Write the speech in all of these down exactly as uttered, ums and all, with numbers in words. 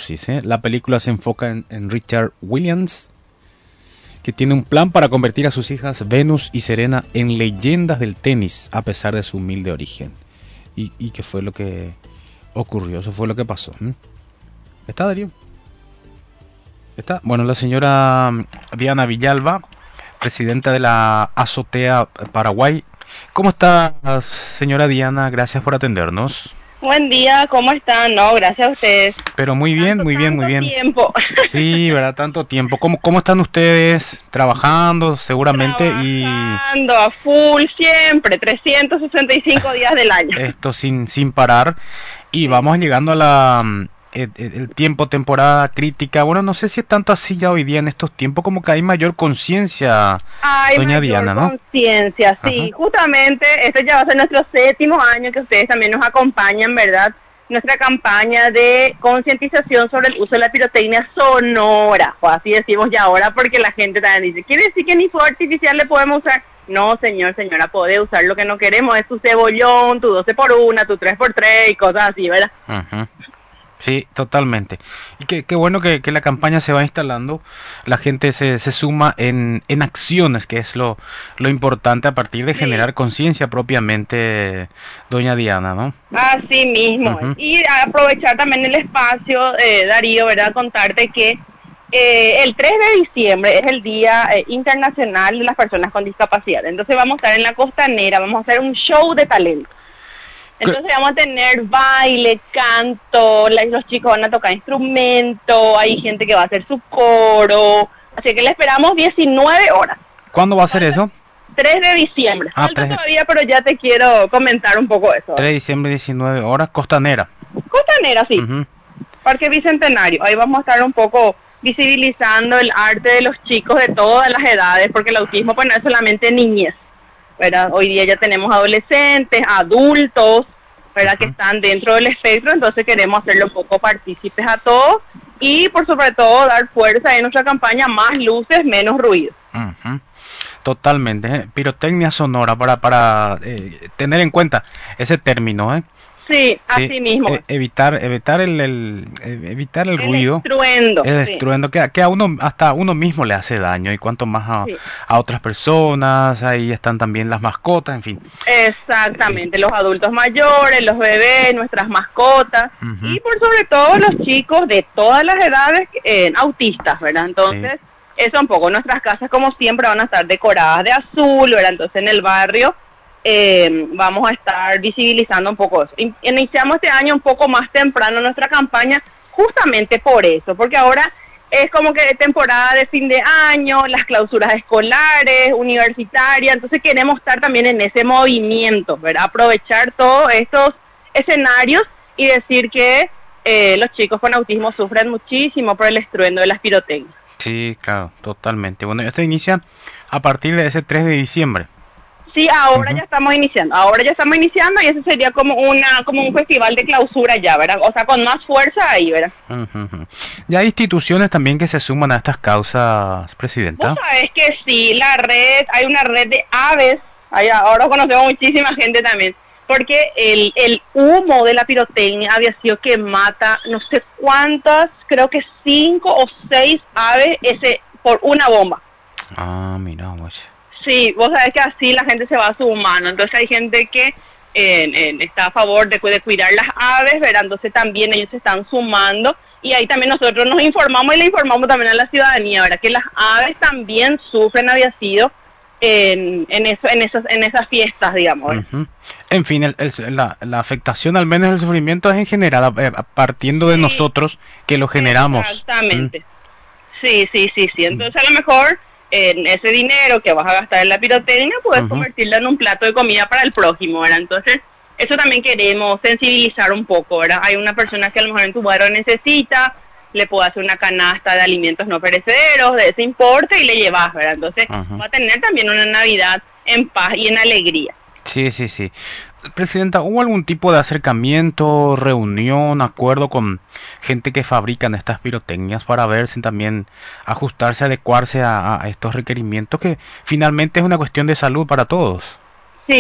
sinopsis, ¿eh? La película se enfoca en, en Richard Williams, que tiene un plan para convertir a sus hijas Venus y Serena en leyendas del tenis, a pesar de su humilde origen. ¿Y, y qué fue lo que ocurrió? Eso fue lo que pasó. ¿Mm? ¿Está, Darío? ¿Está? Bueno, la señora Diana Villalba, presidenta de la Azotea Paraguay. ¿Cómo está, señora Diana? Gracias por atendernos. Buen día, ¿cómo están? No, gracias a ustedes. Pero muy bien, tanto, muy bien, muy bien. Tiempo. Sí, ¿verdad? Tanto tiempo. ¿Cómo, cómo están ustedes? Trabajando, seguramente. Trabajando y... a full siempre, trescientos sesenta y cinco días del año. Esto sin, sin parar. Y sí. Vamos llegando a la... El, el tiempo, temporada crítica. Bueno, no sé si es tanto así ya hoy día en estos tiempos, como que hay mayor conciencia, doña Diana, ¿no? Conciencia, sí. Ajá. Justamente, este ya va a ser nuestro séptimo año que ustedes también nos acompañan, ¿verdad? Nuestra campaña de concientización sobre el uso de la pirotecnia sonora, o así decimos ya ahora, porque la gente también dice, ¿quiere decir que ni fuego artificial le podemos usar? No, señor, señora, puede usar lo que no queremos, es tu cebollón, tu doce por una, tu tres por tres y cosas así, ¿verdad? Ajá. Sí, totalmente. Y qué, qué bueno que, que la campaña se va instalando, la gente se, se suma en, en acciones, que es lo, lo importante a partir de sí. generar conciencia propiamente, doña Diana, ¿no? Así mismo. Uh-huh. Y aprovechar también el espacio, eh, Darío, ¿verdad? Contarte que eh, el tres de diciembre es el Día eh, Internacional de las Personas con Discapacidad. Entonces vamos a estar en la Costanera, vamos a hacer un show de talento. Entonces vamos a tener baile, canto, los chicos van a tocar instrumento, hay gente que va a hacer su coro, así que le esperamos diecinueve horas. ¿Cuándo va a ser eso? tres de diciembre, ah, falta todavía, pero ya te quiero comentar un poco eso. tres de diciembre, diecinueve horas, Costanera. Costanera, sí, uh-huh. Parque Bicentenario, ahí vamos a estar un poco visibilizando el arte de los chicos de todas las edades, porque el autismo pues no es solamente niñez. ¿Verdad? Hoy día ya tenemos adolescentes, adultos, ¿verdad? Uh-huh. Que están dentro del espectro, entonces queremos hacerlo un poco partícipes a todos y por sobre todo dar fuerza en nuestra campaña, más luces, menos ruido. Uh-huh. Totalmente, ¿eh? Pirotecnia sonora, para para eh, tener en cuenta ese término, ¿eh? Sí, así sí, mismo. Eh, evitar evitar el, el evitar el, el ruido, estruendo, el sí. estruendo que, que a uno hasta a uno mismo le hace daño y cuanto más a, sí. a otras personas. Ahí están también las mascotas, en fin. Exactamente, eh, los adultos mayores, los bebés, nuestras mascotas uh-huh. y por sobre todo los chicos de todas las edades eh, autistas, ¿verdad? Entonces sí. eso un poco. Nuestras casas como siempre van a estar decoradas de azul, ¿verdad? Entonces en el barrio Eh, vamos a estar visibilizando un poco eso. Iniciamos este año un poco más temprano nuestra campaña justamente por eso, porque ahora es como que temporada de fin de año, las clausuras escolares, universitarias, entonces queremos estar también en ese movimiento, ¿verdad? Aprovechar todos estos escenarios y decir que eh, los chicos con autismo sufren muchísimo por el estruendo de las pirotecnias. Sí, claro, totalmente. Bueno, esto inicia a partir de ese tres de diciembre. Sí, ahora uh-huh. ya estamos iniciando, ahora ya estamos iniciando y eso sería como una como un festival de clausura ya, ¿verdad? O sea, con más fuerza ahí, ¿verdad? Uh-huh. Ya hay instituciones también que se suman a estas causas, Presidenta. Vos sabés que sí, la red, hay una red de aves, hay, ahora conocemos muchísima gente también, porque el, el humo de la pirotecnia había sido que mata no sé cuántas, creo que cinco o seis aves ese por una bomba. Ah, mira, oye. Sí, vos sabés que así la gente se va sumando, entonces hay gente que eh, eh, está a favor de, de cuidar las aves, ¿verdad? Entonces también ellos se están sumando y ahí también nosotros nos informamos y le informamos también a la ciudadanía, ¿verdad? Que las aves también sufren, había sido en, en, eso, en, esas, en esas fiestas, digamos. Uh-huh. En fin, el, el, la, la afectación, al menos el sufrimiento es en general, eh, partiendo de sí. nosotros que lo generamos. Exactamente. Mm. Sí, sí, sí, sí, entonces a lo mejor en ese dinero que vas a gastar en la pirotecnia, puedes uh-huh. convertirlo en un plato de comida para el prójimo, ¿verdad? Entonces, eso también queremos sensibilizar un poco, ¿verdad? Hay una persona que a lo mejor en tu barrio necesita, le puedo hacer una canasta de alimentos no perecederos, de ese importe, y le llevas, ¿verdad? Entonces, uh-huh. va a tener también una Navidad en paz y en alegría. Sí, sí, sí. Presidenta, ¿hubo algún tipo de acercamiento, reunión, acuerdo con gente que fabrican estas pirotecnias para ver si también ajustarse, adecuarse a, a estos requerimientos que finalmente es una cuestión de salud para todos? Sí,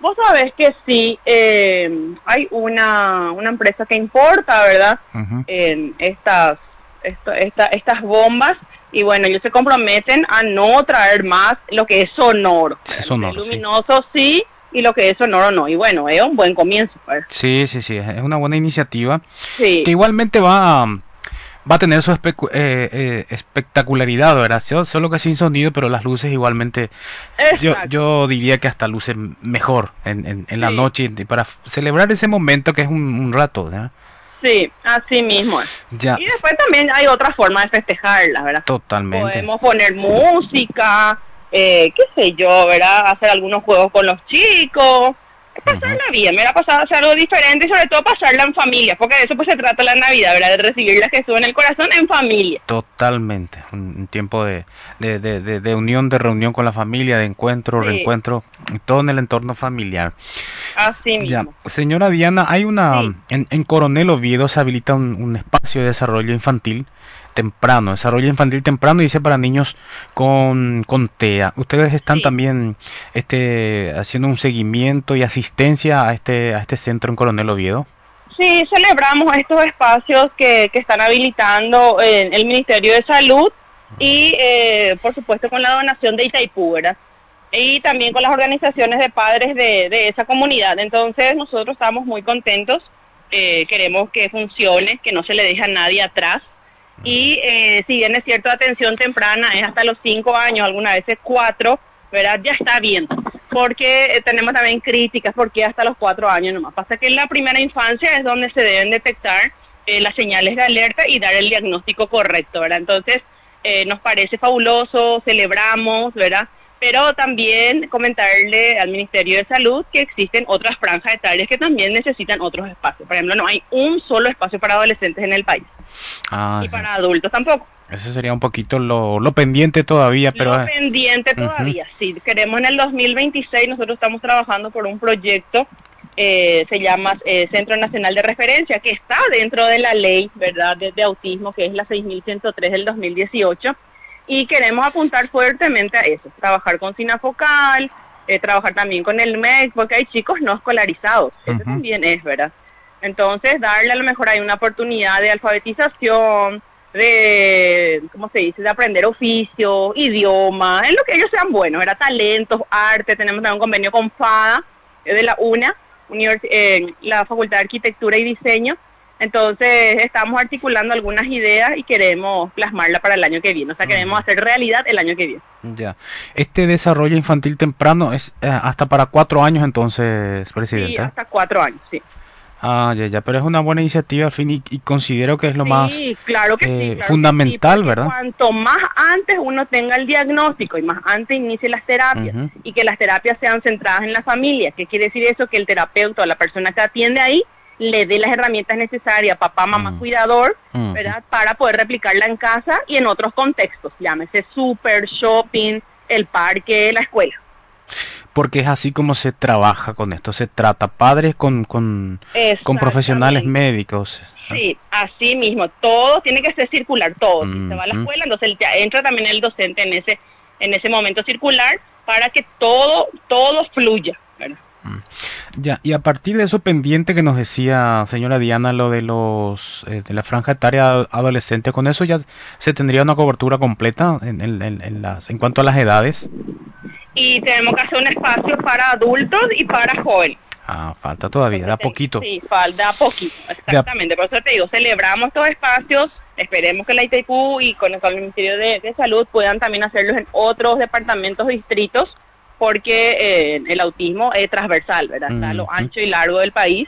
Vos sabés que sí, eh, hay una, una empresa que importa, ¿verdad? Uh-huh. En estas, esto, esta, estas bombas, y bueno, ellos se comprometen a no traer más lo que es sonoro. Es sonoro, luminoso sí. sí, y lo que es sonoro no, y bueno, es un buen comienzo. ¿Verdad? Sí, sí, sí, es una buena iniciativa, sí. que igualmente va a... Va a tener su espe- eh, eh, espectacularidad, ¿verdad? Solo que sin sonido, pero las luces igualmente, yo, yo diría que hasta lucen mejor en, en, en sí. la noche, para celebrar ese momento que es un, un rato, ¿verdad? Sí, así mismo es. Ya. Y después también hay otra forma de festejarla, ¿verdad? Totalmente. Podemos poner música, eh, qué sé yo, ¿verdad? Hacer algunos juegos con los chicos. Pasarla uh-huh. bien, me la pasado hacer algo diferente y sobre todo pasarla en familia, porque de eso pues se trata la Navidad, ¿verdad? De recibir a Jesús en el corazón en familia. Totalmente, un tiempo de, de, de, de, de unión, de reunión con la familia, de encuentro, sí. reencuentro, todo en el entorno familiar. Así mismo. Ya. Señora Diana, hay una, sí. en, en Coronel Oviedo se habilita un, un espacio de desarrollo infantil temprano, desarrollo infantil temprano, dice, para niños con, con T E A. Ustedes están sí. también este haciendo un seguimiento y asistencia a este a este centro en Coronel Oviedo. Sí, celebramos estos espacios que, que están habilitando en el Ministerio de Salud y eh, por supuesto con la donación de Itaipú, ¿verdad? Y también con las organizaciones de padres de, de esa comunidad. Entonces nosotros estamos muy contentos, eh, queremos que funcione, que no se le deje a nadie atrás. Y eh, si bien es cierto, atención temprana es hasta los cinco años, algunas veces cuatro, ¿verdad? Ya está bien, porque eh, tenemos también críticas, porque hasta los cuatro años nomás. Pasa que en la primera infancia es donde se deben detectar eh, las señales de alerta y dar el diagnóstico correcto, ¿verdad? Entonces, eh, nos parece fabuloso, celebramos, ¿verdad? Pero también comentarle al Ministerio de Salud que existen otras franjas etarias que también necesitan otros espacios. Por ejemplo, no hay un solo espacio para adolescentes en el país. Ah, y sí. para adultos tampoco. Eso sería un poquito lo, lo pendiente todavía, pero... Lo pendiente todavía, uh-huh. sí. Queremos en el dos mil veintiséis, nosotros estamos trabajando por un proyecto, eh, se llama eh, Centro Nacional de Referencia, que está dentro de la ley, ¿verdad?, de, de autismo, que es la seis mil ciento tres del dos mil dieciocho, y queremos apuntar fuertemente a eso, trabajar con Sinafocal, eh, trabajar también con el M E C, porque hay chicos no escolarizados, uh-huh. eso también es, ¿verdad? Entonces, darle a lo mejor hay una oportunidad de alfabetización, de, ¿cómo se dice?, de aprender oficio, idioma, en lo que ellos sean buenos, era talentos, arte. Tenemos también un convenio con FADA, de la UNA, univers- eh, la Facultad de Arquitectura y Diseño. Entonces, estamos articulando algunas ideas y queremos plasmarla para el año que viene, o sea, queremos hacer realidad el año que viene. Ya, este desarrollo infantil temprano es eh, hasta para cuatro años entonces, Presidenta. Sí, hasta cuatro años, sí. Ah, ya, ya, pero es una buena iniciativa al fin y, y considero que es lo sí, más claro que eh, sí, claro fundamental, que sí, ¿verdad? Cuanto más antes uno tenga el diagnóstico y más antes inicie las terapias, uh-huh. y que las terapias sean centradas en la familia. ¿Qué quiere decir eso? Que el terapeuta o la persona que atiende ahí le dé las herramientas necesarias, papá, mamá, uh-huh. cuidador, uh-huh. ¿verdad?, para poder replicarla en casa y en otros contextos, llámese súper, shopping, el parque, la escuela. Porque es así como se trabaja con esto, se trata padres con con, con profesionales médicos. Sí, así mismo, todo tiene que ser circular, todo. Mm-hmm. Si se va a la escuela, entonces ya entra también el docente en ese en ese momento circular para que todo todo fluya, ¿verdad? Ya, y a partir de eso pendiente que nos decía señora Diana, lo de los eh, de la franja etaria adolescente, con eso ya se tendría una cobertura completa en, en, en, en las en cuanto a las edades. Y tenemos que hacer un espacio para adultos y para jóvenes. Ah, falta todavía, da poquito. Sí, falta poquito, exactamente. Por eso te digo, celebramos estos espacios, esperemos que la Itaipú y con el, con el Ministerio de, de Salud puedan también hacerlos en otros departamentos, distritos, porque eh, el autismo es transversal, ¿verdad? Está a lo ancho y largo del país,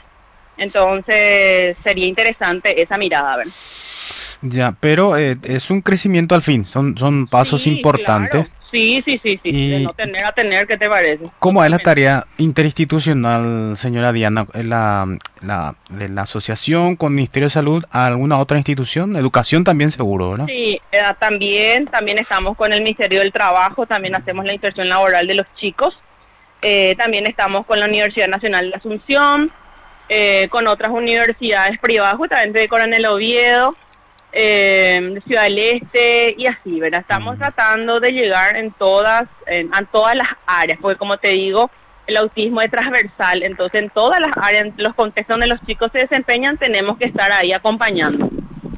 entonces sería interesante esa mirada, ¿verdad? Ya, pero eh, es un crecimiento al fin, son son pasos sí, importantes. Claro. Sí, sí, sí, sí, y de no tener a tener, ¿qué te parece? ¿Cómo es la tarea interinstitucional, señora Diana, la, la, de la asociación con el Ministerio de Salud a alguna otra institución? Educación también seguro, ¿no? Sí, eh, también, también estamos con el Ministerio del Trabajo, también hacemos la inserción laboral de los chicos, eh, también estamos con la Universidad Nacional de Asunción, eh, con otras universidades privadas, justamente de Coronel Oviedo, Eh, de Ciudad del Este y así, ¿verdad? Estamos uh-huh. tratando de llegar en todas en, en todas las áreas, porque como te digo, el autismo es transversal, entonces en todas las áreas, en los contextos donde los chicos se desempeñan, tenemos que estar ahí acompañando.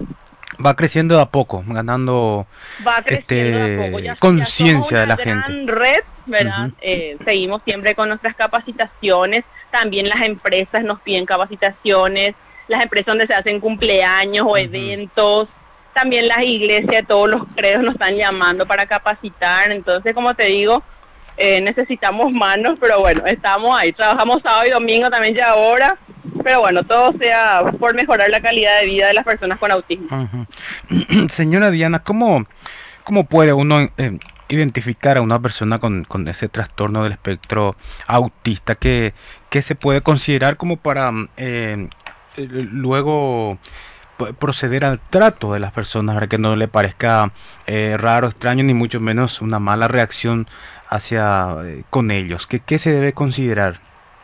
Va creciendo de a poco, ganando Va creciendo este, de a poco. Ya, conciencia ya de la gran gente. Red, ¿verdad? Uh-huh. eh, seguimos siempre con nuestras capacitaciones, también las empresas nos piden capacitaciones, las empresas donde se hacen cumpleaños o uh-huh. eventos, también las iglesias, todos los credos nos están llamando para capacitar, entonces como te digo, eh, necesitamos manos, pero bueno, estamos ahí, trabajamos sábado y domingo también ya ahora, pero bueno, todo sea por mejorar la calidad de vida de las personas con autismo. Uh-huh. Señora Diana, ¿cómo, cómo puede uno eh, identificar a una persona con, con ese trastorno del espectro autista? ¿Qué, qué se puede considerar como para eh, luego proceder al trato de las personas para que no le parezca eh, raro, extraño, ni mucho menos una mala reacción hacia eh, con ellos? ¿Qué, qué se debe considerar?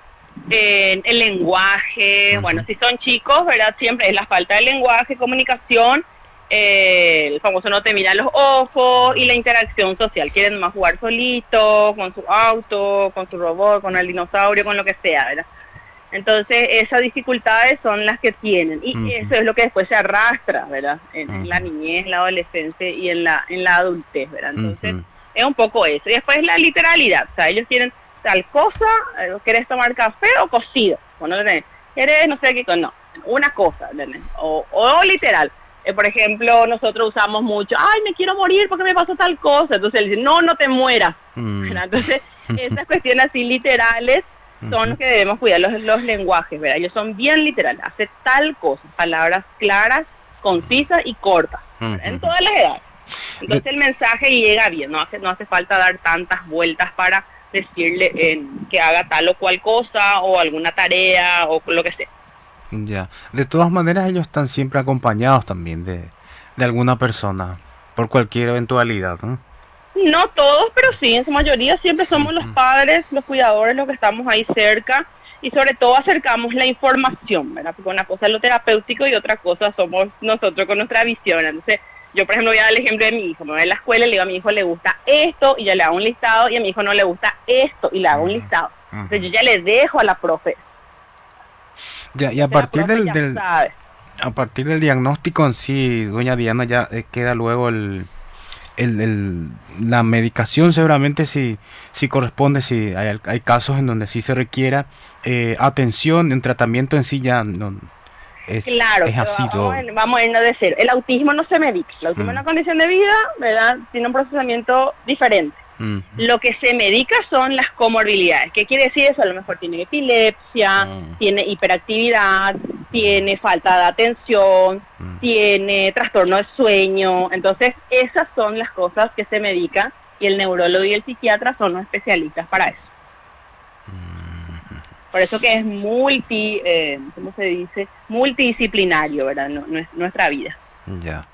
Eh, el lenguaje, uh-huh. bueno, si son chicos, ¿verdad? Siempre es la falta de lenguaje, comunicación, eh, el famoso no te mira a los ojos y la interacción social. Quieren más jugar solitos, con su auto, con su robot, con el dinosaurio, con lo que sea, ¿verdad? Entonces esas dificultades son las que tienen y uh-huh. eso es lo que después se arrastra, ¿verdad? En, uh-huh. en la niñez, en la adolescencia y en la en la adultez, ¿verdad? Entonces uh-huh. es un poco eso. Y después la literalidad, o sea, ellos quieren tal cosa, ¿querés tomar café o cocido? Bueno, ¿querés no sé qué? No, una cosa, o, o literal. Eh, por ejemplo, nosotros usamos mucho, ay, me quiero morir porque me pasó tal cosa. Entonces él dice, no, no te mueras. Mm. Entonces, esas cuestiones así literales son los que debemos cuidar, los, los lenguajes, ¿verdad? Ellos son bien literales, hace tal cosa, palabras claras, concisas y cortas, uh-huh. en todas las edades. Entonces el mensaje llega bien, no hace, no hace falta dar tantas vueltas para decirle eh, que haga tal o cual cosa o alguna tarea o lo que sea. Ya, de todas maneras ellos están siempre acompañados también de, de alguna persona por cualquier eventualidad, ¿no? No todos, pero sí, en su mayoría siempre somos uh-huh. los padres, los cuidadores, los que estamos ahí cerca y sobre todo acercamos la información, ¿verdad? Porque una cosa es lo terapéutico y otra cosa somos nosotros con nuestra visión. Entonces, yo por ejemplo voy a dar el ejemplo de mi hijo, me voy a la escuela y le digo a mi hijo le gusta esto y ya le hago un listado y a mi hijo no le gusta esto y le hago uh-huh. un listado. Entonces yo ya le dejo a la profe. Ya, y a partir del, del a partir del diagnóstico en sí, doña Diana, ya eh, queda luego el, el, el la medicación seguramente si si corresponde, si hay, hay casos en donde sí se requiera eh, atención, en tratamiento en sí ya no es, claro, es así. Vamos, lo... vamos a irnos de cero. El autismo no se medica, el autismo mm. es una condición de vida, ¿verdad? Tiene un procesamiento diferente. Mm. Lo que se medica son las comorbilidades. ¿Qué quiere decir eso? A lo mejor tiene epilepsia, mm. tiene hiperactividad, tiene falta de atención, mm. tiene trastorno de sueño. Entonces, esas son las cosas que se medican y el neurólogo y el psiquiatra son los especialistas para eso. Mm. Por eso que es multi, eh, ¿cómo se dice? Multidisciplinario, ¿verdad? No, no es nuestra vida. Ya.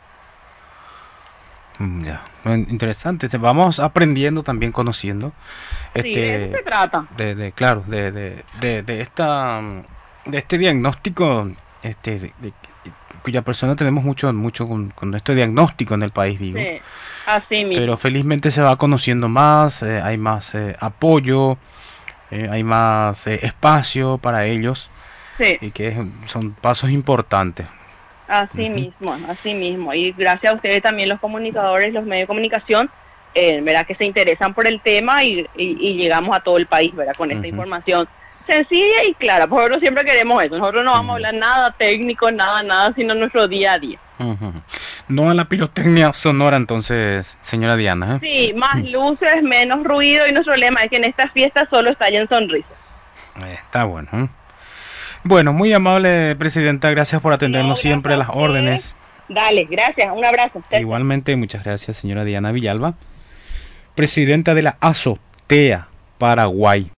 Ya, interesante. Vamos aprendiendo también, conociendo. Este, sí, de eso se trata. De, de claro, de, de, de, de esta, de este diagnóstico, este, de, de, cuya persona tenemos mucho, mucho con, con este diagnóstico en el país, digo. Sí, así mismo. Pero felizmente se va conociendo más, eh, hay más eh, apoyo, eh, hay más eh, espacio para ellos. Sí. Y que es, son pasos importantes. Así uh-huh. mismo, así mismo. Y gracias a ustedes también los comunicadores, los medios de comunicación, eh, ¿verdad? Que se interesan por el tema y, y, y llegamos a todo el país, ¿verdad? Con esta uh-huh. información sencilla y clara. Nosotros siempre queremos eso. Nosotros no vamos uh-huh. a hablar nada técnico, nada, nada, sino nuestro día a día. Uh-huh. No a la pirotecnia sonora entonces, señora Diana. ¿eh? Sí, más uh-huh. luces, menos ruido y nuestro lema es que en esta fiesta solo estallen sonrisas. Está bueno, ¿eh? Bueno, muy amable, presidenta, gracias por atendernos no, siempre a las órdenes. Dale, gracias, un abrazo. Igualmente, muchas gracias, señora Diana Villalba, presidenta de la Azotea Paraguay.